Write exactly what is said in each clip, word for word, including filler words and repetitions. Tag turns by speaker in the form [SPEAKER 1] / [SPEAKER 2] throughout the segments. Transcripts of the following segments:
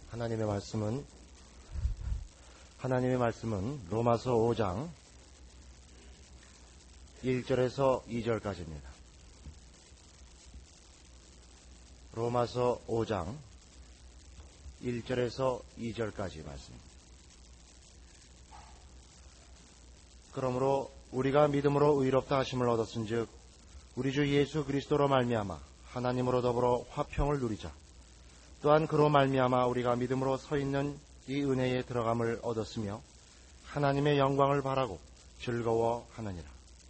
[SPEAKER 1] 하나님의 말씀은 하나님의 말씀은 로마서 오 장 일 절에서 이 절까지입니다. 로마서 오 장 일 절에서 이 절까지 말씀입니다. 그러므로 우리가 믿음으로 의롭다 하심을 얻었은즉 우리 주 예수 그리스도로 말미암아 하나님으로 더불어 화평을 누리자. 또한 그로 말미암아 우리가 믿음으로 서 있는 이 은혜에 들어감을 얻었으며 하나님의 영광을 바라고 즐거워하느니라.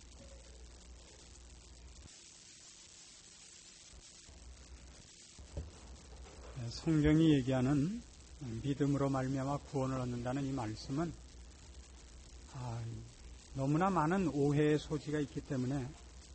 [SPEAKER 2] 성경이 얘기하는 믿음으로 말미암아 구원을 얻는다는 이 말씀은 아, 너무나 많은 오해의 소지가 있기 때문에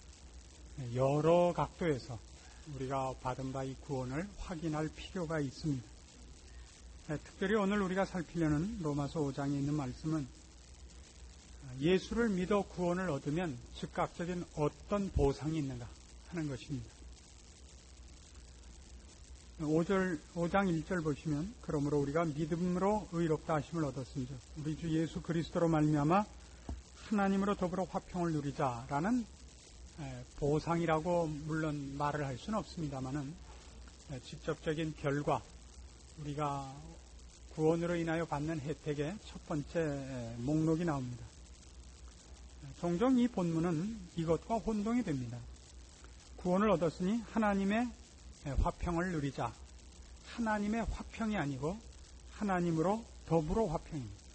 [SPEAKER 2] 여러 각도에서 우리가 받은 바 이 구원을 확인할 필요가 있습니다. 특별히 오늘 우리가 살피려는 로마서 오 장에 있는 말씀은 예수를 믿어 구원을 얻으면 즉각적인 어떤 보상이 있는가 하는 것입니다. 오 절, 오 장 일 절 보시면 그러므로 우리가 믿음으로 의롭다 하심을 얻었은즉 우리 주 예수 그리스도로 말미암아 하나님으로 더불어 화평을 누리자라는 보상이라고 물론 말을 할 수는 없습니다만은 직접적인 결과 우리가 구원으로 인하여 받는 혜택의 첫 번째 목록이 나옵니다. 종종 이 본문은 이것과 혼동이 됩니다. 구원을 얻었으니 하나님의 화평을 누리자. 하나님의 화평이 아니고 하나님으로 더불어 화평입니다.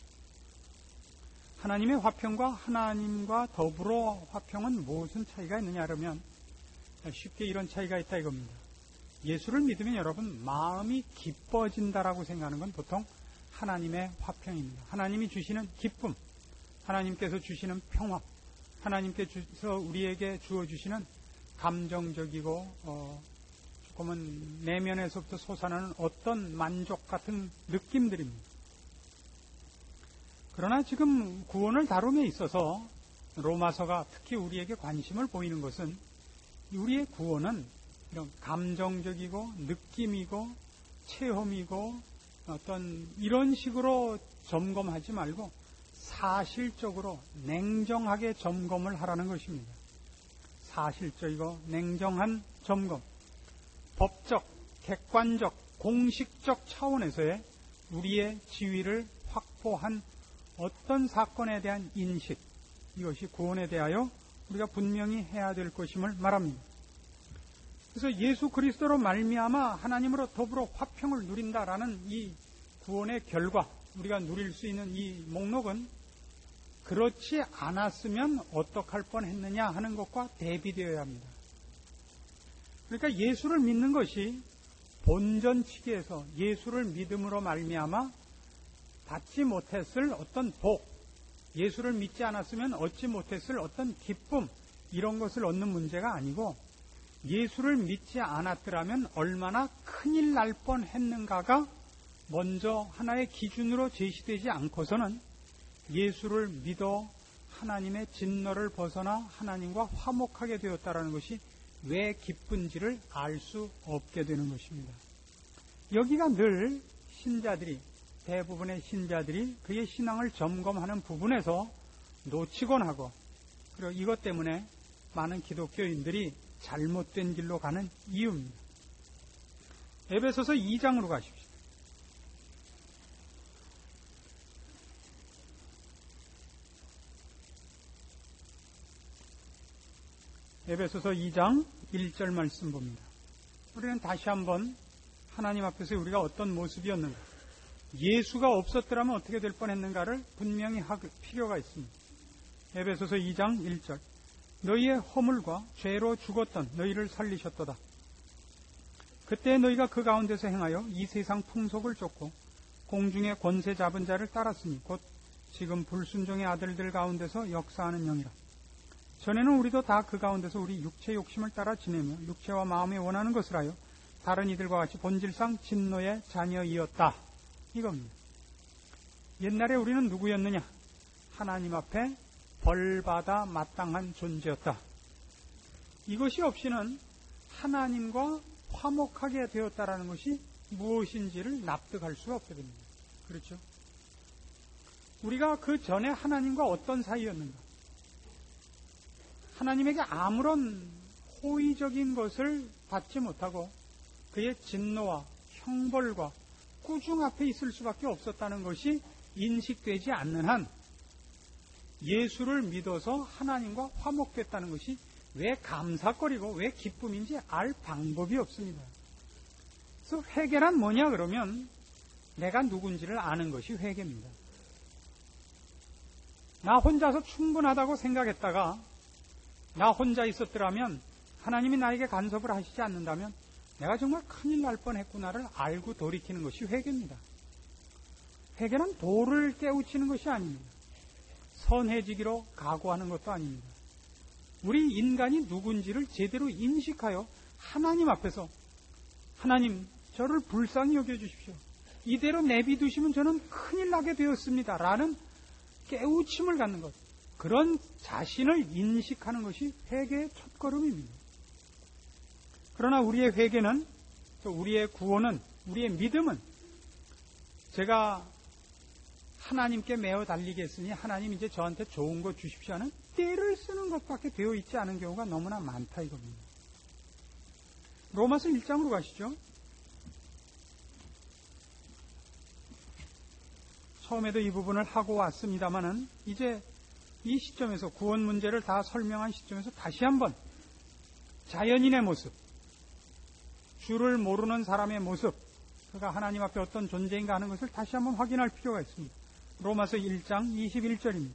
[SPEAKER 2] 하나님의 화평과 하나님과 더불어 화평은 무슨 차이가 있느냐 하면 쉽게 이런 차이가 있다 이겁니다. 예수를 믿으면 여러분 마음이 기뻐진다라고 생각하는 건 보통 하나님의 화평입니다. 하나님이 주시는 기쁨, 하나님께서 주시는 평화, 하나님께서 우리에게 주어주시는 감정적이고 어, 조금은 내면에서부터 솟아나는 어떤 만족 같은 느낌들입니다. 그러나 지금 구원을 다룸에 있어서 로마서가 특히 우리에게 관심을 보이는 것은 우리의 구원은 이런 감정적이고 느낌이고 체험이고 어떤 이런 식으로 점검하지 말고 사실적으로 냉정하게 점검을 하라는 것입니다. 사실적이고 냉정한 점검, 법적, 객관적, 공식적 차원에서의 우리의 지위를 확보한 어떤 사건에 대한 인식, 이것이 구원에 대하여 우리가 분명히 해야 될 것임을 말합니다. 그래서 예수 그리스도로 말미암아 하나님으로 더불어 화평을 누린다라는 이 구원의 결과, 우리가 누릴 수 있는 이 목록은 그렇지 않았으면 어떡할 뻔했느냐 하는 것과 대비되어야 합니다. 그러니까 예수를 믿는 것이 본전치기에서 예수를 믿음으로 말미암아 받지 못했을 어떤 복, 예수를 믿지 않았으면 얻지 못했을 어떤 기쁨, 이런 것을 얻는 문제가 아니고 예수를 믿지 않았더라면 얼마나 큰일 날 뻔했는가가 먼저 하나의 기준으로 제시되지 않고서는 예수를 믿어 하나님의 진노를 벗어나 하나님과 화목하게 되었다는 것이 왜 기쁜지를 알 수 없게 되는 것입니다. 여기가 늘 신자들이, 대부분의 신자들이 그의 신앙을 점검하는 부분에서 놓치곤 하고, 그리고 이것 때문에 많은 기독교인들이 잘못된 길로 가는 이유입니다. 에베소서 이 장으로 가십시오. 에베소서 이 장 일 절 말씀 봅니다. 우리는 다시 한번 하나님 앞에서 우리가 어떤 모습이었는가, 예수가 없었더라면 어떻게 될 뻔했는가를 분명히 할 필요가 있습니다. 에베소서 이 장 일 절 너희의 허물과 죄로 죽었던 너희를 살리셨도다. 그때 너희가 그 가운데서 행하여 이 세상 풍속을 쫓고 공중의 권세 잡은 자를 따랐으니 곧 지금 불순종의 아들들 가운데서 역사하는 영이라. 전에는 우리도 다 그 가운데서 우리 육체 욕심을 따라 지내며 육체와 마음이 원하는 것을 하여 다른 이들과 같이 본질상 진노의 자녀이었다. 이겁니다. 옛날에 우리는 누구였느냐? 하나님 앞에 벌받아 마땅한 존재였다. 이것이 없이는 하나님과 화목하게 되었다라는 것이 무엇인지를 납득할 수가 없게 됩니다. 그렇죠? 우리가 그 전에 하나님과 어떤 사이였는가? 하나님에게 아무런 호의적인 것을 받지 못하고 그의 진노와 형벌과 꾸중 앞에 있을 수밖에 없었다는 것이 인식되지 않는 한 예수를 믿어서 하나님과 화목됐다는 것이 왜 감사거리고 왜 기쁨인지 알 방법이 없습니다. 그래서 회개란 뭐냐 그러면 내가 누군지를 아는 것이 회개입니다. 나 혼자서 충분하다고 생각했다가 나 혼자 있었더라면 하나님이 나에게 간섭을 하시지 않는다면 내가 정말 큰일 날 뻔했구나를 알고 돌이키는 것이 회개입니다. 회개는 도를 깨우치는 것이 아닙니다. 선해지기로 각오하는 것도 아닙니다. 우리 인간이 누군지를 제대로 인식하여 하나님 앞에서 하나님 저를 불쌍히 여겨주십시오. 이대로 내비두시면 저는 큰일 나게 되었습니다. 라는 깨우침을 갖는 것, 그런 자신을 인식하는 것이 회개의 첫걸음입니다. 그러나 우리의 회개는, 우리의 구원은, 우리의 믿음은 제가 하나님께 매어 달리겠으니 하나님 이제 저한테 좋은 거 주십시오 하는 때를 쓰는 것밖에 되어 있지 않은 경우가 너무나 많다 이겁니다. 로마서 일 장으로 가시죠. 처음에도 이 부분을 하고 왔습니다마는 이제 이 시점에서 구원 문제를 다 설명한 시점에서 다시 한번 자연인의 모습, 주를 모르는 사람의 모습, 그가 하나님 앞에 어떤 존재인가 하는 것을 다시 한번 확인할 필요가 있습니다. 로마서 일 장 이십일 절입니다.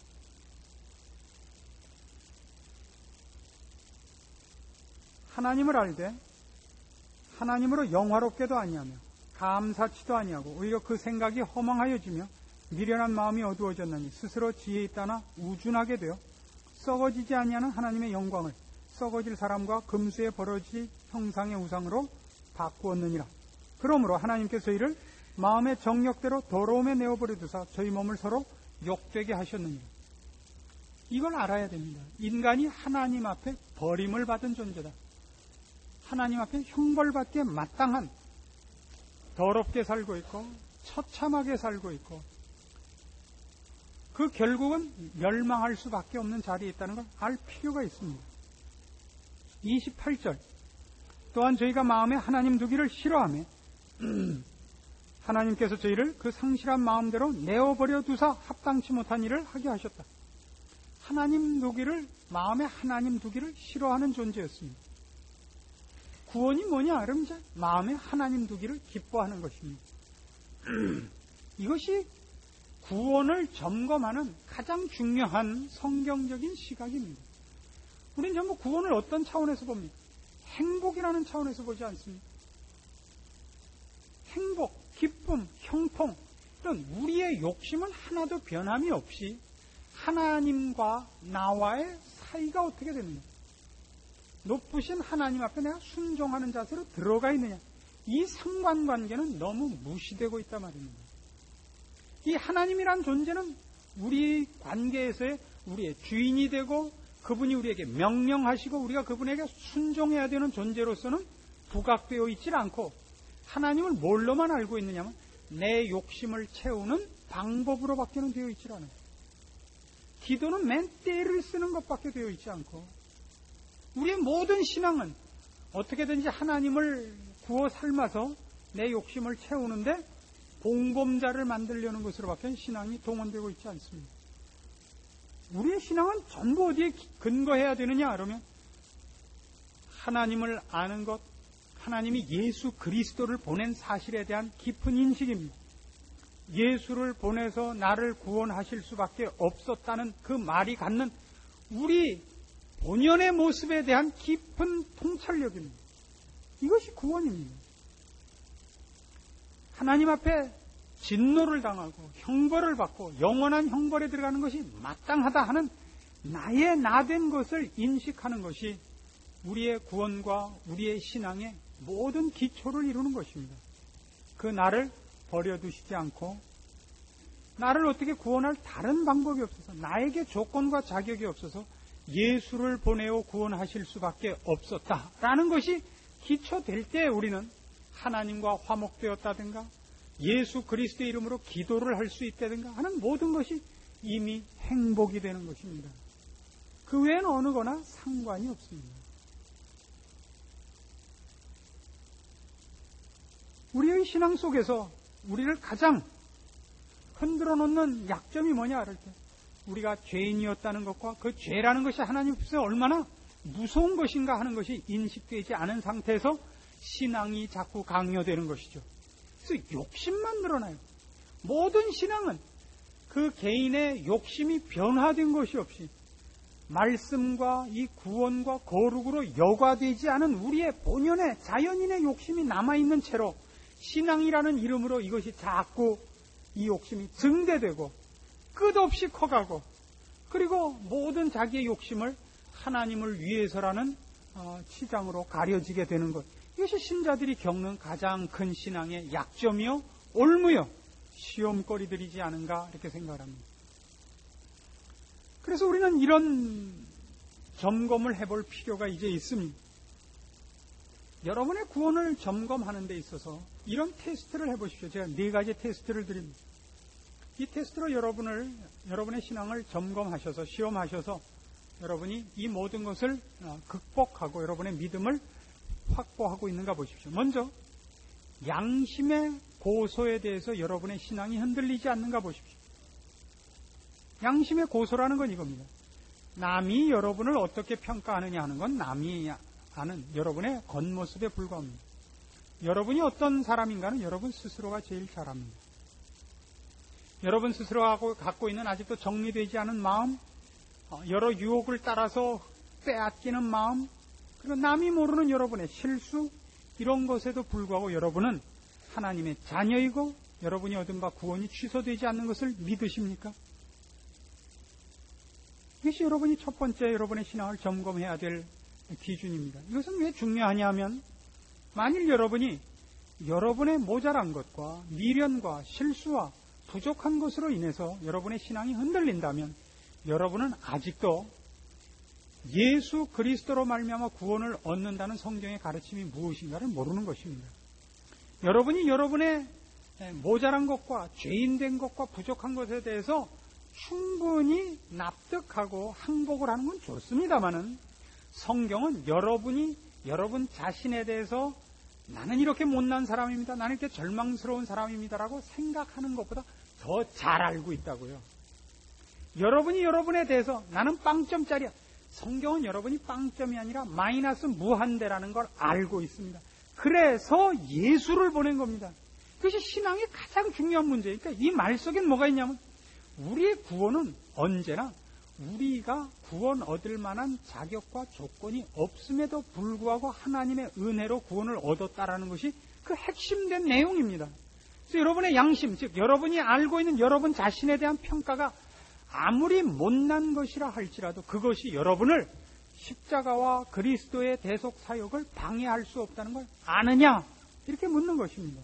[SPEAKER 2] 하나님을 알되 하나님으로 영화롭게도 아니하며 감사치도 아니하고 오히려 그 생각이 허망하여지며 미련한 마음이 어두워졌나니 스스로 지혜 있다나 우준하게 되어 썩어지지 아니하는 하나님의 영광을 썩어질 사람과 금수에 벌어질 형상의 우상으로 바꾸었느니라. 그러므로 하나님께서 이를 마음의 정력대로 더러움에 내어버려 두사 저희 몸을 서로 욕되게 하셨느니라. 이걸 알아야 됩니다. 인간이 하나님 앞에 버림을 받은 존재다. 하나님 앞에 형벌받기에 마땅한, 더럽게 살고 있고 처참하게 살고 있고 그 결국은 멸망할 수밖에 없는 자리에 있다는 걸 알 필요가 있습니다. 이십팔 절 또한 저희가 마음에 하나님 두기를 싫어하며 하나님께서 저희를 그 상실한 마음대로 내어버려 두사 합당치 못한 일을 하게 하셨다. 하나님 두기를, 마음에 하나님 두기를 싫어하는 존재였습니다. 구원이 뭐냐? 그럼 이제 마음에 하나님 두기를 기뻐하는 것입니다. 이것이 구원을 점검하는 가장 중요한 성경적인 시각입니다. 우리는 전부 구원을 어떤 차원에서 봅니까? 행복이라는 차원에서 보지 않습니까? 행복, 기쁨, 형통, 이런 우리의 욕심은 하나도 변함이 없이 하나님과 나와의 사이가 어떻게 됩니까? 높으신 하나님 앞에 내가 순종하는 자세로 들어가 있느냐, 이 상관관계는 너무 무시되고 있단 말입니다. 이 하나님이란 존재는 우리 관계에서의 우리의 주인이 되고 그분이 우리에게 명령하시고 우리가 그분에게 순종해야 되는 존재로서는 부각되어 있질 않고, 하나님을 뭘로만 알고 있느냐면 내 욕심을 채우는 방법으로밖에는 되어 있질 않아요. 기도는 맨 때를 쓰는 것밖에 되어 있지 않고, 우리의 모든 신앙은 어떻게든지 하나님을 구워 삶아서 내 욕심을 채우는데 봉범자를 만들려는 것으로밖에 신앙이 동원되고 있지 않습니다. 우리의 신앙은 전부 어디에 근거해야 되느냐 그러면 하나님을 아는 것, 하나님이 예수 그리스도를 보낸 사실에 대한 깊은 인식입니다. 예수를 보내서 나를 구원하실 수밖에 없었다는 그 말이 갖는 우리 본연의 모습에 대한 깊은 통찰력입니다. 이것이 구원입니다. 하나님 앞에 진노를 당하고 형벌을 받고 영원한 형벌에 들어가는 것이 마땅하다 하는 나의 나된 것을 인식하는 것이 우리의 구원과 우리의 신앙의 모든 기초를 이루는 것입니다. 그 나를 버려두시지 않고 나를 어떻게 구원할 다른 방법이 없어서, 나에게 조건과 자격이 없어서 예수를 보내어 구원하실 수밖에 없었다라는 것이 기초될 때 우리는 하나님과 화목되었다든가 예수 그리스도의 이름으로 기도를 할 수 있다든가 하는 모든 것이 이미 행복이 되는 것입니다. 그 외에는 어느 거나 상관이 없습니다. 우리의 신앙 속에서 우리를 가장 흔들어 놓는 약점이 뭐냐 할 때 우리가 죄인이었다는 것과 그 죄라는 것이 하나님 앞에서 얼마나 무서운 것인가 하는 것이 인식되지 않은 상태에서 신앙이 자꾸 강요되는 것이죠. 그래서 욕심만 늘어나요. 모든 신앙은 그 개인의 욕심이 변화된 것이 없이 말씀과 이 구원과 거룩으로 여과되지 않은 우리의 본연의 자연인의 욕심이 남아있는 채로 신앙이라는 이름으로 이것이 자꾸 이 욕심이 증대되고 끝없이 커가고 그리고 모든 자기의 욕심을 하나님을 위해서라는 치장으로 가려지게 되는 것. 이것이 신자들이 겪는 가장 큰 신앙의 약점이요 올무요 시험거리들이지 않은가 이렇게 생각을 합니다. 그래서 우리는 이런 점검을 해볼 필요가 이제 있습니다. 여러분의 구원을 점검하는 데 있어서 이런 테스트를 해보십시오. 제가 네 가지 테스트를 드립니다. 이 테스트로 여러분을, 여러분의 신앙을 점검하셔서, 시험하셔서 여러분이 이 모든 것을 극복하고 여러분의 믿음을 확보하고 있는가 보십시오. 먼저, 양심의 고소에 대해서 여러분의 신앙이 흔들리지 않는가 보십시오. 양심의 고소라는 건 이겁니다. 남이 여러분을 어떻게 평가하느냐 하는 건 남이 아는 여러분의 겉모습에 불과합니다. 여러분이 어떤 사람인가는 여러분 스스로가 제일 잘 압니다. 여러분 스스로가 갖고 있는 아직도 정리되지 않은 마음, 여러 유혹을 따라서 빼앗기는 마음, 그리고 남이 모르는 여러분의 실수, 이런 것에도 불구하고 여러분은 하나님의 자녀이고 여러분이 얻은 바 구원이 취소되지 않는 것을 믿으십니까? 이것이 여러분이 첫 번째 여러분의 신앙을 점검해야 될 기준입니다. 이것은 왜 중요하냐 하면 만일 여러분이 여러분의 모자란 것과 미련과 실수와 부족한 것으로 인해서 여러분의 신앙이 흔들린다면 여러분은 아직도 예수 그리스도로 말미암아 구원을 얻는다는 성경의 가르침이 무엇인가를 모르는 것입니다. 여러분이 여러분의 모자란 것과 죄인된 것과 부족한 것에 대해서 충분히 납득하고 항복을 하는 건 좋습니다만은 성경은 여러분이 여러분 자신에 대해서 나는 이렇게 못난 사람입니다. 나는 이렇게 절망스러운 사람입니다라고 생각하는 것보다 더 잘 알고 있다고요. 여러분이 여러분에 대해서 나는 빵점짜리야. 성경은 여러분이 빵점이 아니라 마이너스 무한대라는 걸 알고 있습니다. 그래서 예수를 보낸 겁니다. 그것이 신앙의 가장 중요한 문제예요. 그러니까 이 말 속엔 뭐가 있냐면 우리의 구원은 언제나 우리가 구원 얻을 만한 자격과 조건이 없음에도 불구하고 하나님의 은혜로 구원을 얻었다라는 것이 그 핵심된 내용입니다. 그래서 여러분의 양심, 즉 여러분이 알고 있는 여러분 자신에 대한 평가가 아무리 못난 것이라 할지라도 그것이 여러분을 십자가와 그리스도의 대속 사역을 방해할 수 없다는 걸 아느냐? 이렇게 묻는 것입니다.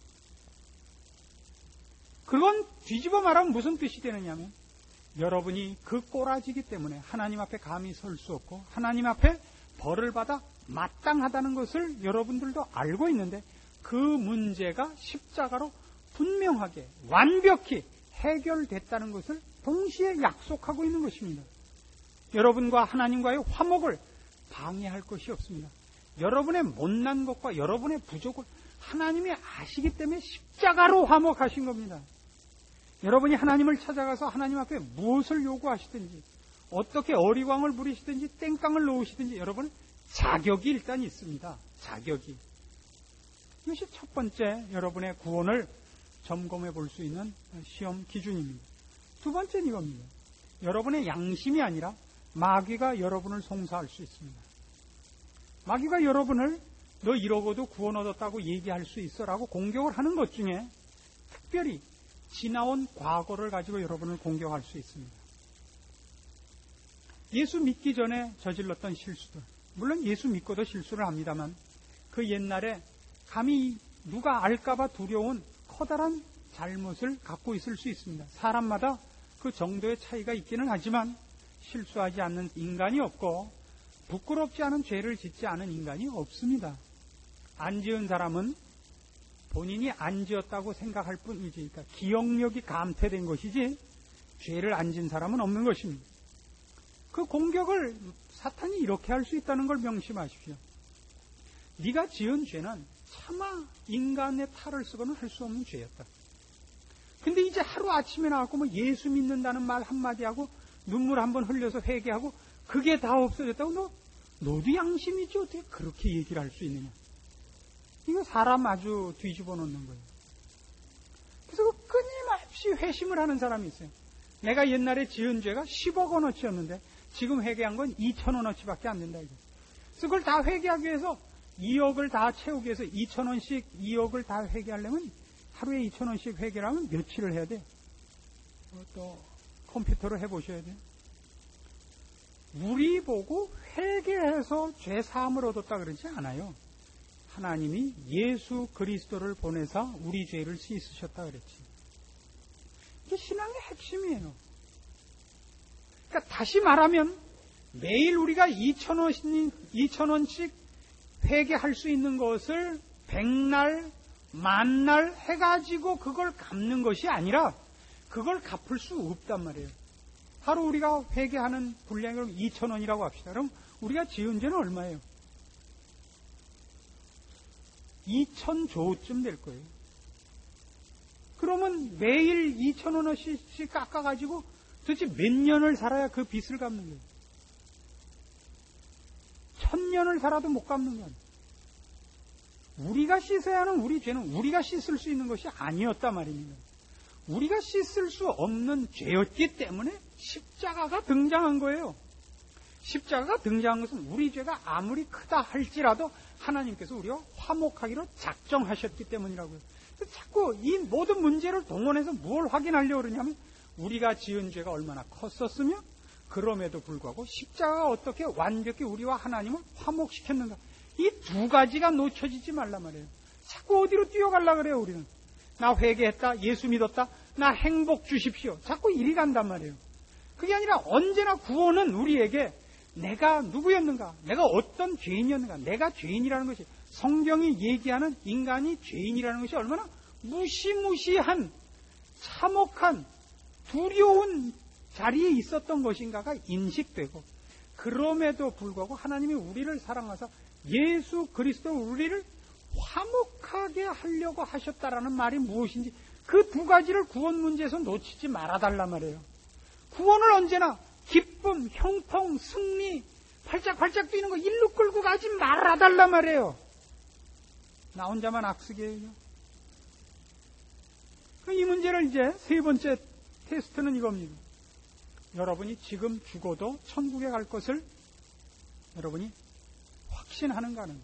[SPEAKER 2] 그건 뒤집어 말하면 무슨 뜻이 되느냐면 여러분이 그 꼬라지기 때문에 하나님 앞에 감히 설 수 없고 하나님 앞에 벌을 받아 마땅하다는 것을 여러분들도 알고 있는데 그 문제가 십자가로 분명하게 완벽히 해결됐다는 것을 동시에 약속하고 있는 것입니다. 여러분과 하나님과의 화목을 방해할 것이 없습니다. 여러분의 못난 것과 여러분의 부족을 하나님이 아시기 때문에 십자가로 화목하신 겁니다. 여러분이 하나님을 찾아가서 하나님 앞에 무엇을 요구하시든지 어떻게 어리광을 부리시든지 땡깡을 놓으시든지 여러분 자격이 일단 있습니다. 자격이. 이것이 첫 번째 여러분의 구원을 점검해 볼 수 있는 시험 기준입니다. 두 번째는 이겁니다. 여러분의 양심이 아니라 마귀가 여러분을 송사할 수 있습니다. 마귀가 여러분을 너 이러고도 구원 얻었다고 얘기할 수 있어 라고 공격을 하는 것 중에 특별히 지나온 과거를 가지고 여러분을 공격할 수 있습니다. 예수 믿기 전에 저질렀던 실수들, 물론 예수 믿고도 실수를 합니다만 그 옛날에 감히 누가 알까봐 두려운 커다란 잘못을 갖고 있을 수 있습니다. 사람마다 그 정도의 차이가 있기는 하지만 실수하지 않는 인간이 없고 부끄럽지 않은 죄를 짓지 않은 인간이 없습니다. 안 지은 사람은 본인이 안 지었다고 생각할 뿐이지, 그러니까 기억력이 감퇴된 것이지 죄를 안 진 사람은 없는 것입니다. 그 공격을 사탄이 이렇게 할 수 있다는 걸 명심하십시오. 네가 지은 죄는 차마 인간의 탈을 쓰고는 할 수 없는 죄였다. 근데 이제 하루 아침에 나왔고 뭐 예수 믿는다는 말 한마디 하고 눈물 한번 흘려서 회개하고 그게 다 없어졌다고 너, 너도 양심이지 어떻게 그렇게 얘기를 할 수 있느냐. 이거 사람 아주 뒤집어 놓는 거예요. 그래서 끊임없이 회심을 하는 사람이 있어요. 내가 옛날에 지은 죄가 십억 원어치였는데 지금 회개한 건 이천 원어치밖에 안 된다. 이거. 그래서 그걸 다 회개하기 위해서 이억을 다 채우기 위해서 이천 원씩 이억을 다 회개하려면 하루에 이천 원씩 회개를 하면 며칠을 해야 돼요. 또 컴퓨터로 해보셔야 돼요. 우리 보고 회개해서 죄 사함을 얻었다 그러지 않아요. 하나님이 예수 그리스도를 보내사 우리 죄를 씻으셨다 그랬지. 이게 신앙의 핵심이에요. 그러니까 다시 말하면 매일 우리가 이천 원, 이천 원씩 회개할 수 있는 것을 백날, 만날 해가지고 그걸 갚는 것이 아니라 그걸 갚을 수 없단 말이에요. 하루 우리가 회개하는 분량이 그럼 이천 원이라고 합시다. 그럼 우리가 지은 죄는 얼마예요? 이천조쯤 될 거예요. 그러면 매일 이천 원어치씩 깎아가지고 도대체 몇 년을 살아야 그 빚을 갚는 거예요? 천 년을 살아도 못 갚는 거예요. 우리가 씻어야 하는 우리 죄는 우리가 씻을 수 있는 것이 아니었단 말입니다. 우리가 씻을 수 없는 죄였기 때문에 십자가가 등장한 거예요. 십자가가 등장한 것은 우리 죄가 아무리 크다 할지라도 하나님께서 우리와 화목하기로 작정하셨기 때문이라고요. 자꾸 이 모든 문제를 동원해서 뭘 확인하려고 그러냐면 우리가 지은 죄가 얼마나 컸었으며 그럼에도 불구하고 십자가가 어떻게 완벽히 우리와 하나님을 화목시켰는가. 이 두 가지가 놓쳐지지 말란 말이에요. 자꾸 어디로 뛰어가려고 그래요. 우리는 나 회개했다, 예수 믿었다, 나 행복 주십시오. 자꾸 이리 간단 말이에요. 그게 아니라 언제나 구원은 우리에게 내가 누구였는가, 내가 어떤 죄인이었는가, 내가 죄인이라는 것이 성경이 얘기하는 인간이 죄인이라는 것이 얼마나 무시무시한 참혹한 두려운 자리에 있었던 것인가가 인식되고 그럼에도 불구하고 하나님이 우리를 사랑하사 예수 그리스도 우리를 화목하게 하려고 하셨다라는 말이 무엇인지 그 두 가지를 구원 문제에서 놓치지 말아달란 말이에요. 구원을 언제나 기쁨, 형통, 승리, 팔짝팔짝 뛰는 거 일로 끌고 가지 말아달란 말이에요. 나 혼자만 악쓰게요. 이 문제를 이제 세 번째 테스트는 이겁니다. 여러분이 지금 죽어도 천국에 갈 것을 여러분이 확신하는가는.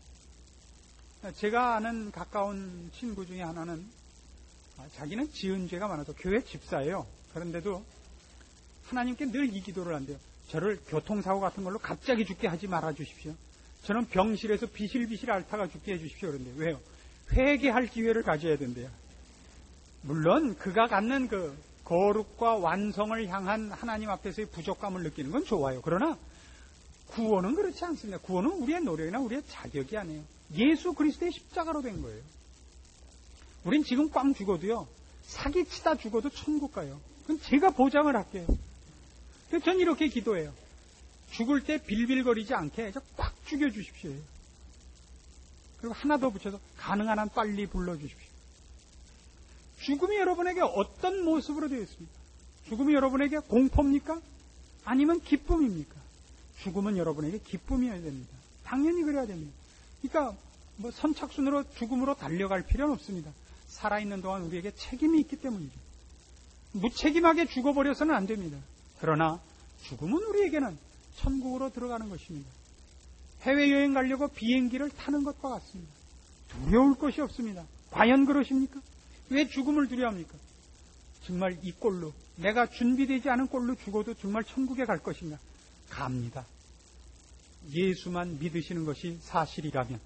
[SPEAKER 2] 제가 아는 가까운 친구 중에 하나는 자기는 지은 죄가 많아서 교회 집사예요. 그런데도 하나님께 늘 이 기도를 한대요. 저를 교통사고 같은 걸로 갑자기 죽게 하지 말아 주십시오. 저는 병실에서 비실비실 앓다가 죽게 해 주십시오. 그런데 왜요? 회개할 기회를 가져야 된대요. 물론 그가 갖는 그 거룩과 완성을 향한 하나님 앞에서의 부족감을 느끼는 건 좋아요. 그러나 구원은 그렇지 않습니다. 구원은 우리의 노력이나 우리의 자격이 아니에요. 예수 그리스도의 십자가로 된 거예요. 우린 지금 꽝 죽어도요, 사기치다 죽어도 천국 가요. 그럼 제가 보장을 할게요. 그래서 전 이렇게 기도해요. 죽을 때 빌빌거리지 않게 꽉 죽여주십시오. 그리고 하나 더 붙여서 가능한 한 빨리 불러주십시오. 죽음이 여러분에게 어떤 모습으로 되어 있습니까? 죽음이 여러분에게 공포입니까? 아니면 기쁨입니까? 죽음은 여러분에게 기쁨이어야 됩니다. 당연히 그래야 됩니다. 그러니까 뭐 선착순으로 죽음으로 달려갈 필요는 없습니다. 살아있는 동안 우리에게 책임이 있기 때문이죠. 무책임하게 죽어버려서는 안 됩니다. 그러나 죽음은 우리에게는 천국으로 들어가는 것입니다. 해외여행 가려고 비행기를 타는 것과 같습니다. 두려울 것이 없습니다. 과연 그러십니까? 왜 죽음을 두려워합니까? 정말 이 꼴로, 내가 준비되지 않은 꼴로 죽어도 정말 천국에 갈 것인가? 갑니다. 예수만 믿으시는 것이 사실이라면.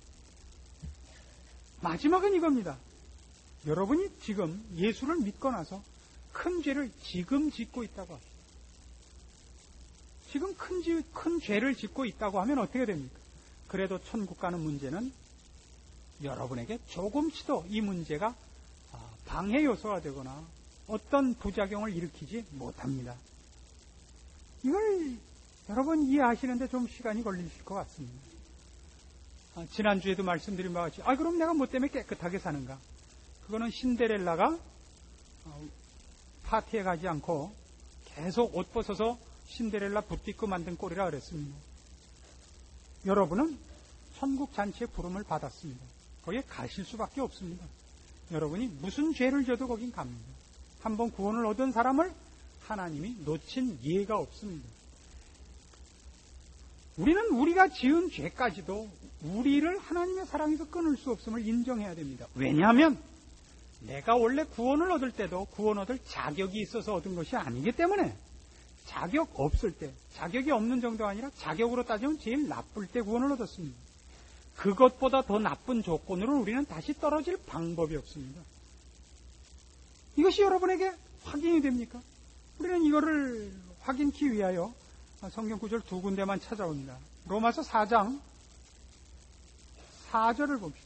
[SPEAKER 2] 마지막은 이겁니다. 여러분이 지금 예수를 믿고 나서 큰 죄를 지금 짓고 있다고 합니다. 지금 큰, 지, 큰 죄를 짓고 있다고 하면 어떻게 됩니까? 그래도 천국 가는 문제는 여러분에게 조금씩도 이 문제가 방해 요소가 되거나 어떤 부작용을 일으키지 못합니다. 이걸 여러분 이해하시는데 좀 시간이 걸리실 것 같습니다. 아, 지난주에도 말씀드린 바와 같이 아 그럼 내가 뭐 때문에 깨끗하게 사는가? 그거는 신데렐라가 어, 파티에 가지 않고 계속 옷 벗어서 신데렐라 붓딛고 만든 꼴이라 그랬습니다. 여러분은 천국 잔치의 부름을 받았습니다. 거기에 가실 수밖에 없습니다. 여러분이 무슨 죄를 져도 거긴 갑니다. 한번 구원을 얻은 사람을 하나님이 놓친 예가 없습니다. 우리는 우리가 지은 죄까지도 우리를 하나님의 사랑에서 끊을 수 없음을 인정해야 됩니다. 왜냐하면 내가 원래 구원을 얻을 때도 구원 얻을 자격이 있어서 얻은 것이 아니기 때문에 자격 없을 때, 자격이 없는 정도가 아니라 자격으로 따지면 제일 나쁠 때 구원을 얻었습니다. 그것보다 더 나쁜 조건으로 우리는 다시 떨어질 방법이 없습니다. 이것이 여러분에게 확인이 됩니까? 우리는 이거를 확인키 위하여 성경 구절 두 군데만 찾아옵니다. 로마서 사 장 사 절을 봅시다.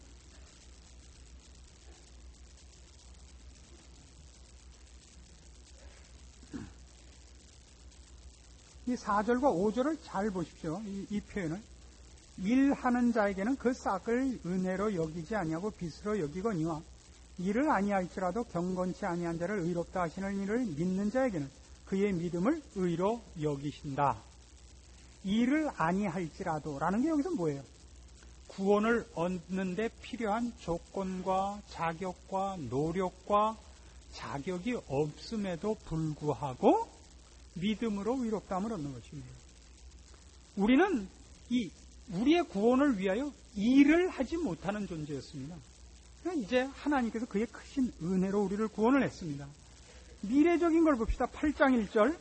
[SPEAKER 2] 이 사 절과 오 절을 잘 보십시오. 이, 이 표현을. 일하는 자에게는 그 싹을 은혜로 여기지 아니하고 빚으로 여기거니와 일을 아니할지라도 경건치 아니한 자를 의롭다 하시는 이를 믿는 자에게는 그의 믿음을 의로 여기신다. 일을 아니할지라도 라는 게 여기서 뭐예요? 구원을 얻는 데 필요한 조건과 자격과 노력과 자격이 없음에도 불구하고 믿음으로 의롭다함을 얻는 것입니다. 우리는 이 우리의 구원을 위하여 일을 하지 못하는 존재였습니다. 이제 하나님께서 그의 크신 은혜로 우리를 구원을 했습니다. 미래적인 걸 봅시다. 팔 장 일 절.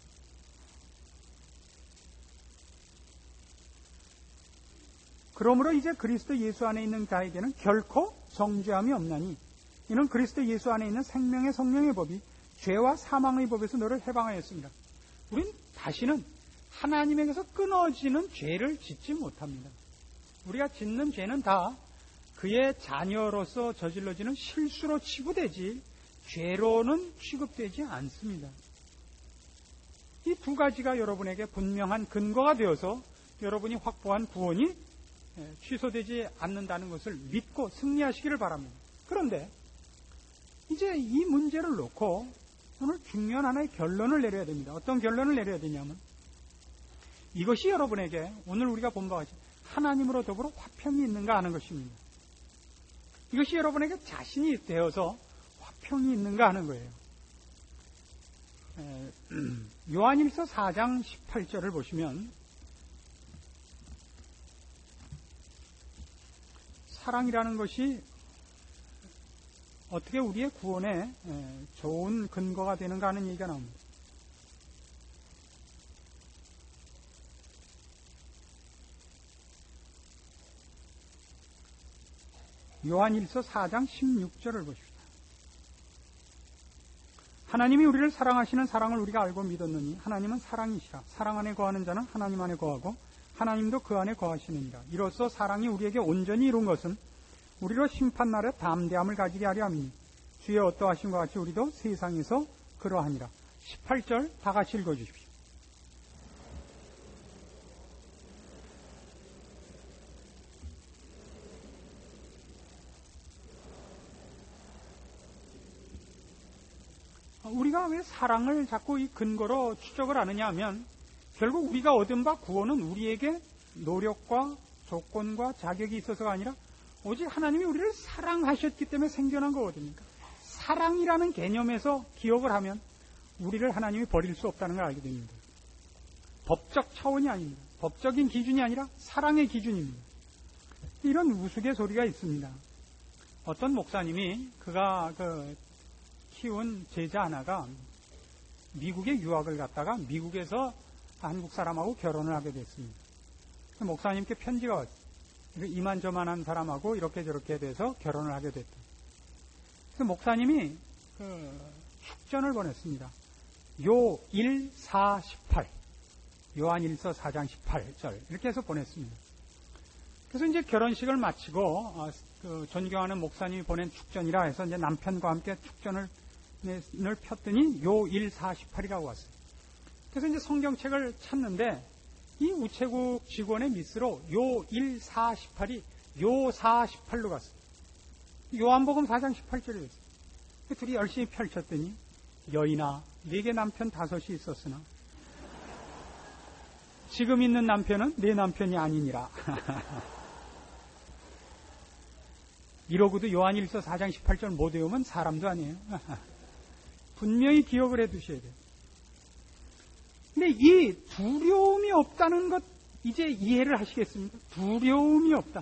[SPEAKER 2] 그러므로 이제 그리스도 예수 안에 있는 자에게는 결코 정죄함이 없나니 이는 그리스도 예수 안에 있는 생명의 성령의 법이 죄와 사망의 법에서 너를 해방하였습니다. 우린 다시는 하나님에게서 끊어지는 죄를 짓지 못합니다. 우리가 짓는 죄는 다 그의 자녀로서 저질러지는 실수로 치부되지 죄로는 취급되지 않습니다. 이 두 가지가 여러분에게 분명한 근거가 되어서 여러분이 확보한 구원이 취소되지 않는다는 것을 믿고 승리하시기를 바랍니다. 그런데 이제 이 문제를 놓고 오늘 중요한 하나의 결론을 내려야 됩니다. 어떤 결론을 내려야 되냐면 이것이 여러분에게 오늘 우리가 본 바와 같이 하나님으로 더불어 화평이 있는가 하는 것입니다. 이것이 여러분에게 자신이 되어서 화평이 있는가 하는 거예요. 요한일서 사 장 십팔 절을 보시면 사랑이라는 것이 어떻게 우리의 구원에 좋은 근거가 되는가 하는 얘기가 나옵니다. 요한일서 사 장 십육 절을 보십시다. 하나님이 우리를 사랑하시는 사랑을 우리가 알고 믿었느니 하나님은 사랑이시라. 사랑 안에 거하는 자는 하나님 안에 거하고 하나님도 그 안에 거하시느니라. 이로써 사랑이 우리에게 온전히 이룬 것은 우리로 심판날에 담대함을 가지게 하려 함이니 주의 어떠하심과 같이 우리도 세상에서 그러하니라. 십팔 절 다 같이 읽어주십시오. 우리가 왜 사랑을 자꾸 이 근거로 추적을 하느냐 하면 결국 우리가 얻은 바 구원은 우리에게 노력과 조건과 자격이 있어서가 아니라 오직 하나님이 우리를 사랑하셨기 때문에 생겨난 거거든요. 사랑이라는 개념에서 기억을 하면 우리를 하나님이 버릴 수 없다는 걸 알게 됩니다. 법적 차원이 아닙니다. 법적인 기준이 아니라 사랑의 기준입니다. 이런 우스갯소리가 있습니다. 어떤 목사님이 그가 그 키운 제자 하나가 미국에 유학을 갔다가 미국에서 한국 사람하고 결혼을 하게 됐습니다. 목사님께 편지가 왔어요. 이만저만한 사람하고 이렇게 저렇게 돼서 결혼을 하게 됐다. 그래서 목사님이 그 축전을 보냈습니다. 요 일, 사, 십팔 요한일서 사 장 십팔 절 이렇게 해서 보냈습니다. 그래서 이제 결혼식을 마치고 그 존경하는 목사님이 보낸 축전이라 해서 이제 남편과 함께 축전을 을 폈더니 요일 사십팔이라고 왔어요. 그래서 이제 성경책을 찾는데 이 우체국 직원의 미스로 요일 사십팔이 요 사십팔로 갔어요. 요한복음 사 장 십팔 절에 있어요. 둘이 열심히 펼쳤더니 여인아 네게 남편 다섯이 있었으나 지금 있는 남편은 내 남편이 아니니라. 이러고도 요한일서 사 장 십팔 절 못 외우면 사람도 아니에요. 분명히 기억을 해 두셔야 돼요. 근데 이 두려움이 없다는 것 이제 이해를 하시겠습니까? 두려움이 없다.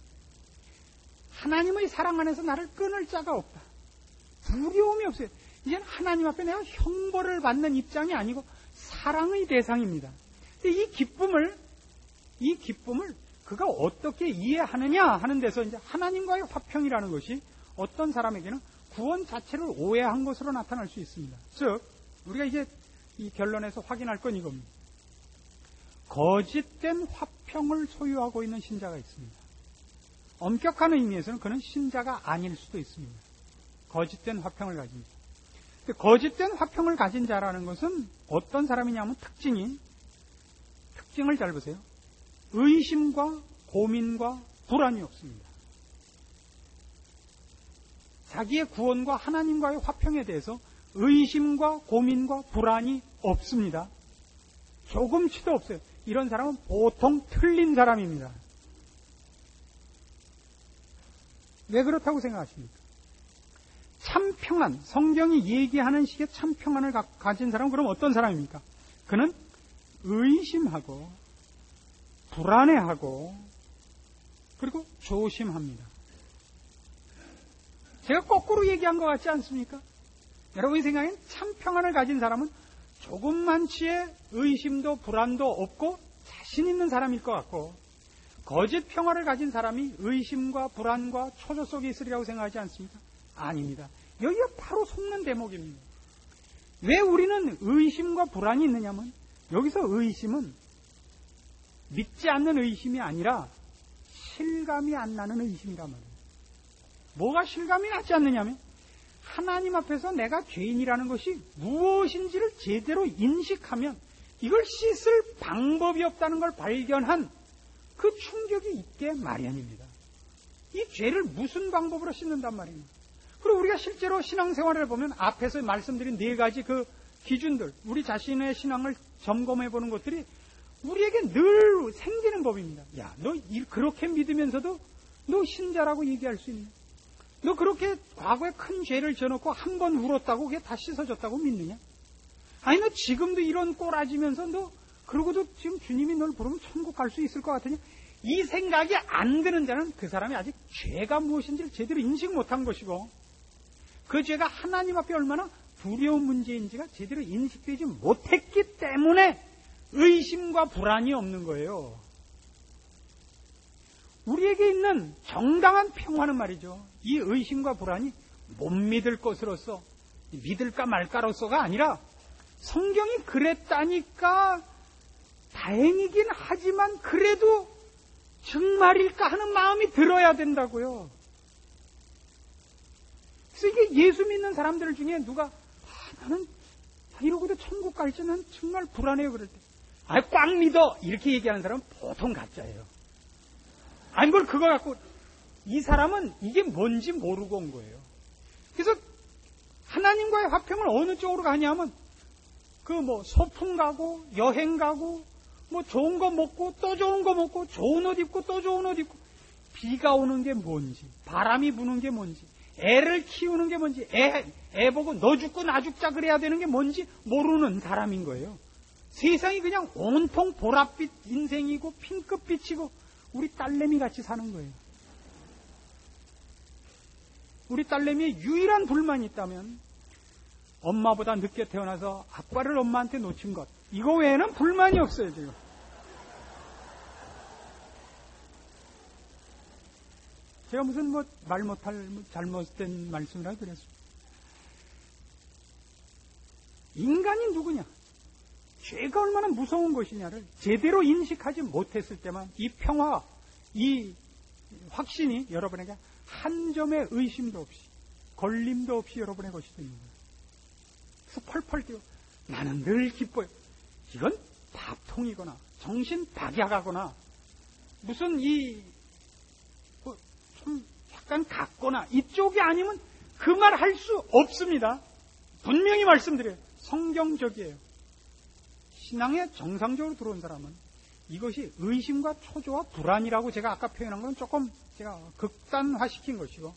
[SPEAKER 2] 하나님의 사랑 안에서 나를 끊을 자가 없다. 두려움이 없어요. 이제는 하나님 앞에 내가 형벌을 받는 입장이 아니고 사랑의 대상입니다. 근데 이 기쁨을 이 기쁨을 그가 어떻게 이해하느냐 하는 데서 이제 하나님과의 화평이라는 것이 어떤 사람에게는 구원 자체를 오해한 것으로 나타날 수 있습니다. 즉, 우리가 이제 이 결론에서 확인할 건 이겁니다. 거짓된 화평을 소유하고 있는 신자가 있습니다. 엄격한 의미에서는 그는 신자가 아닐 수도 있습니다. 거짓된 화평을 가진 자. 거짓된 화평을 가진 자라는 것은 어떤 사람이냐면 특징이, 특징을 잘 보세요. 의심과 고민과 불안이 없습니다. 자기의 구원과 하나님과의 화평에 대해서 의심과 고민과 불안이 없습니다. 조금치도 없어요. 이런 사람은 보통 틀린 사람입니다. 왜 그렇다고 생각하십니까? 참 평안, 성경이 얘기하는 식의 참 평안을 가, 가진 사람은 그럼 어떤 사람입니까? 그는 의심하고 불안해하고 그리고 조심합니다. 제가 거꾸로 얘기한 것 같지 않습니까? 여러분의 생각엔 참 평안을 가진 사람은 조금만치의 의심도 불안도 없고 자신 있는 사람일 것 같고, 거짓 평화를 가진 사람이 의심과 불안과 초조 속에 있으리라고 생각하지 않습니까? 아닙니다. 여기가 바로 속는 대목입니다. 왜 우리는 의심과 불안이 있느냐면, 여기서 의심은 믿지 않는 의심이 아니라 실감이 안 나는 의심이란 말이에요. 뭐가 실감이 나지 않느냐면 하나님 앞에서 내가 죄인이라는 것이 무엇인지를 제대로 인식하면 이걸 씻을 방법이 없다는 걸 발견한 그 충격이 있게 마련입니다. 이 죄를 무슨 방법으로 씻는단 말입니다. 그리고 우리가 실제로 신앙생활을 보면 앞에서 말씀드린 네 가지 그 기준들, 우리 자신의 신앙을 점검해 보는 것들이 우리에게 늘 생기는 법입니다. 야, 너 그렇게 믿으면서도 너 신자라고 얘기할 수 있냐? 너 그렇게 과거에 큰 죄를 져놓고 한 번 울었다고 그게 다 씻어졌다고 믿느냐? 아니, 너 지금도 이런 꼬라지면서 너 그러고도 지금 주님이 널 부르면 천국 갈 수 있을 것 같으냐? 이 생각이 안 드는 자는 그 사람이 아직 죄가 무엇인지를 제대로 인식 못한 것이고, 그 죄가 하나님 앞에 얼마나 두려운 문제인지가 제대로 인식되지 못했기 때문에 의심과 불안이 없는 거예요. 우리에게 있는 정당한 평화는 말이죠, 이 의심과 불안이 못 믿을 것으로서, 믿을까 말까로서가 아니라 성경이 그랬다니까 다행이긴 하지만 그래도 정말일까 하는 마음이 들어야 된다고요. 그래서 이게 예수 믿는 사람들 중에 누가 아, 나는 이러고도 천국 갈지 난 정말 불안해요 그럴 때, 아, 꽉 믿어 이렇게 얘기하는 사람은 보통 가짜예요. 아니 뭘 그거 갖고, 이 사람은 이게 뭔지 모르고 온 거예요. 그래서 하나님과의 화평을 어느 쪽으로 가냐면 그 뭐 소풍 가고 여행 가고 뭐 좋은 거 먹고 또 좋은 거 먹고 좋은 옷 입고 또 좋은 옷 입고, 비가 오는 게 뭔지, 바람이 부는 게 뭔지, 애를 키우는 게 뭔지, 애, 애 보고 너 죽고 나 죽자 그래야 되는 게 뭔지 모르는 사람인 거예요. 세상이 그냥 온통 보랏빛 인생이고 핑크빛이고 우리 딸내미 같이 사는 거예요. 우리 딸내미의 유일한 불만이 있다면 엄마보다 늦게 태어나서 아빠를 엄마한테 놓친 것, 이거 외에는 불만이 없어요 지금. 제가 무슨 뭐 말 못할 잘못된 말씀이라 그랬습니다. 인간이 누구냐, 죄가 얼마나 무서운 것이냐를 제대로 인식하지 못했을 때만 이 평화, 이 확신이 여러분에게 한 점의 의심도 없이, 걸림도 없이 여러분의 것이 되는 거예요. 그래서 펄펄 뛰어 나는 늘 기뻐요. 이건 밥통이거나 정신 박약하거나 무슨 이 좀 약간 같거나 이쪽이 아니면 그 말 할 수 없습니다. 분명히 말씀드려요. 성경적이에요. 신앙에 정상적으로 들어온 사람은 이것이 의심과 초조와 불안이라고 제가 아까 표현한 건 조금 제가 극단화시킨 것이고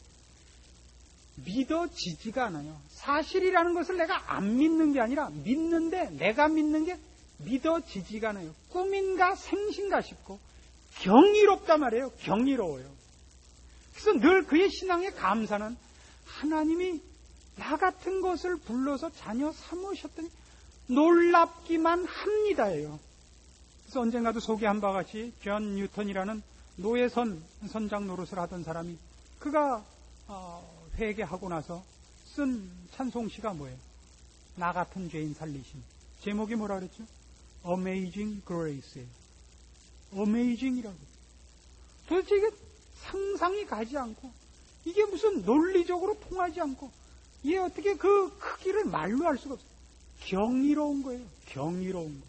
[SPEAKER 2] 믿어지지가 않아요. 사실이라는 것을 내가 안 믿는 게 아니라 믿는데 내가 믿는 게 믿어지지가 않아요. 꿈인가 생신가 싶고 경이롭단 말이에요. 경이로워요. 그래서 늘 그의 신앙의 감사는 하나님이 나 같은 것을 불러서 자녀 삼으셨더니 놀랍기만 합니다예요. 그래서 언젠가도 소개한 바와 같이 존 뉴턴이라는 노예선 선장 노릇을 하던 사람이 그가 회개하고 나서 쓴 찬송시가 뭐예요? 나 같은 죄인 살리심. 제목이 뭐라 그랬죠? Amazing Grace예요. Amazing이라고. 도대체 이게 상상이 가지 않고 이게 무슨 논리적으로 통하지 않고 이게 어떻게 그 크기를 말로 할 수가 없어요. 경이로운 거예요. 경이로운 거.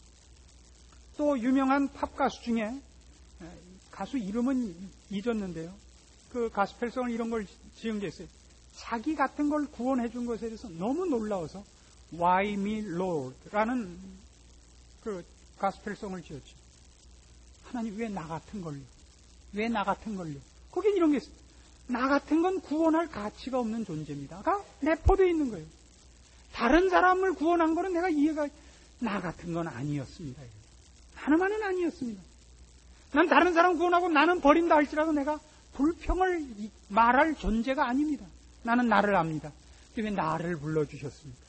[SPEAKER 2] 또 유명한 팝 가수 중에 가수 이름은 잊었는데요. 그 가스펠송을 이런 걸 지은 게 있어요. 자기 같은 걸 구원해 준 것에 대해서 너무 놀라워서 Why Me Lord 라는 그 가스펠송을 지었죠. 하나님 왜 나 같은 걸요? 왜 나 같은 걸요? 거긴 이런 게 있어요. 나 같은 건 구원할 가치가 없는 존재입니다.가 내포되어 있는 거예요. 다른 사람을 구원한 거는 내가 이해가, 나 같은 건 아니었습니다. 하나만은 아니었습니다. 난 다른 사람 구원하고 나는 버린다 할지라도 내가 불평을 말할 존재가 아닙니다. 나는 나를 압니다. 근데 왜 나를 불러주셨습니까?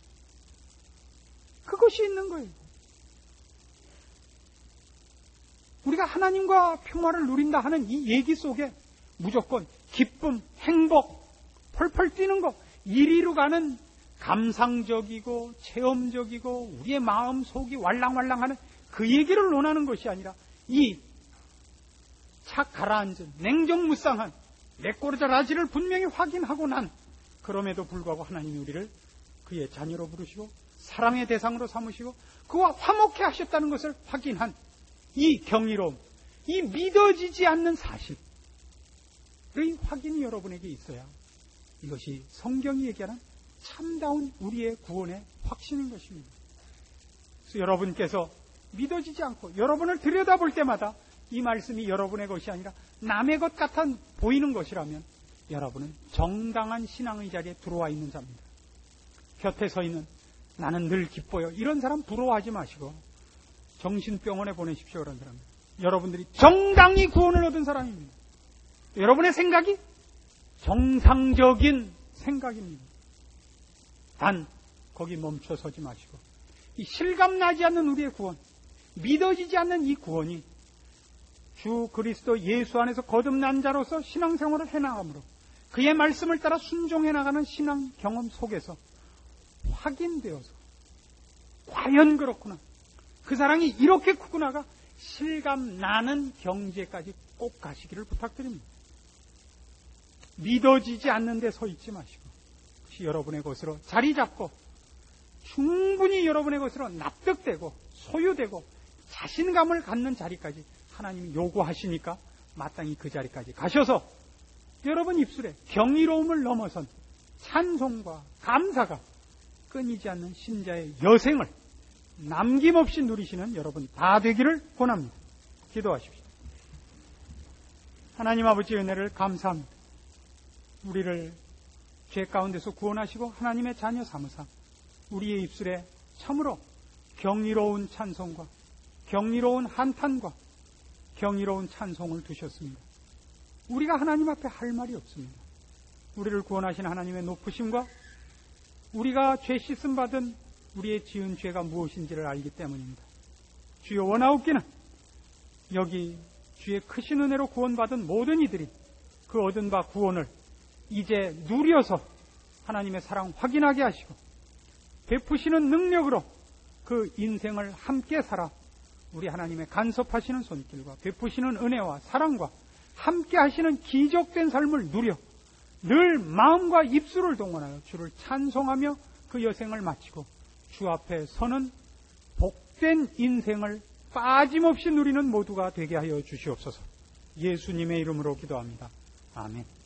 [SPEAKER 2] 그것이 있는 거예요. 우리가 하나님과 평화를 누린다 하는 이 얘기 속에 무조건 기쁨, 행복, 펄펄 뛰는 것, 이리로 가는 감상적이고 체험적이고 우리의 마음 속이 왈랑왈랑하는 그 얘기를 논하는 것이 아니라 이 착 가라앉은 냉정무쌍한 내꼬르자 라지를 분명히 확인하고 난 그럼에도 불구하고 하나님이 우리를 그의 자녀로 부르시고 사랑의 대상으로 삼으시고 그와 화목해 하셨다는 것을 확인한 이 경이로움, 이 믿어지지 않는 사실의 확인이 여러분에게 있어야 이것이 성경이 얘기하는 참다운 우리의 구원의 확신인 것입니다. 그래서 여러분께서 믿어지지 않고 여러분을 들여다볼 때마다 이 말씀이 여러분의 것이 아니라 남의 것 같아 보이는 것이라면 여러분은 정당한 신앙의 자리에 들어와 있는 자입니다. 곁에 서 있는 나는 늘 기뻐요. 이런 사람 부러워하지 마시고 정신병원에 보내십시오. 그런 사람. 여러분들이 정당히 구원을 얻은 사람입니다. 여러분의 생각이 정상적인 생각입니다. 단 거기 멈춰 서지 마시고 이 실감나지 않는 우리의 구원, 믿어지지 않는 이 구원이 주 그리스도 예수 안에서 거듭난 자로서 신앙생활을 해나가므로 그의 말씀을 따라 순종해 나가는 신앙 경험 속에서 확인되어서 과연 그렇구나, 그 사랑이 이렇게 크구나가 실감나는 경지에까지 꼭 가시기를 부탁드립니다. 믿어지지 않는 데 서 있지 마시고 그것이 여러분의 것으로 자리 잡고 충분히 여러분의 것으로 납득되고 소유되고 자신감을 갖는 자리까지 하나님이 요구하시니까 마땅히 그 자리까지 가셔서 여러분 입술에 경이로움을 넘어선 찬송과 감사가 끊이지 않는 신자의 여생을 남김없이 누리시는 여러분 다 되기를 권합니다. 기도하십시오. 하나님 아버지의 은혜를 감사합니다. 우리를 죄 가운데서 구원하시고 하나님의 자녀 삼으사 우리의 입술에 참으로 경이로운 찬송과 경이로운 한탄과 경이로운 찬송을 두셨습니다. 우리가 하나님 앞에 할 말이 없습니다. 우리를 구원하신 하나님의 높으심과 우리가 죄 씻음 받은 우리의 지은 죄가 무엇인지를 알기 때문입니다. 주여 원하옵기는 여기 주의 크신 은혜로 구원받은 모든 이들이 그 얻은 바 구원을 이제 누려서 하나님의 사랑 확인하게 하시고 베푸시는 능력으로 그 인생을 함께 살아 우리 하나님의 간섭하시는 손길과 베푸시는 은혜와 사랑과 함께 하시는 기적된 삶을 누려 늘 마음과 입술을 동원하여 주를 찬송하며 그 여생을 마치고 주 앞에 서는 복된 인생을 빠짐없이 누리는 모두가 되게 하여 주시옵소서. 예수님의 이름으로 기도합니다. 아멘.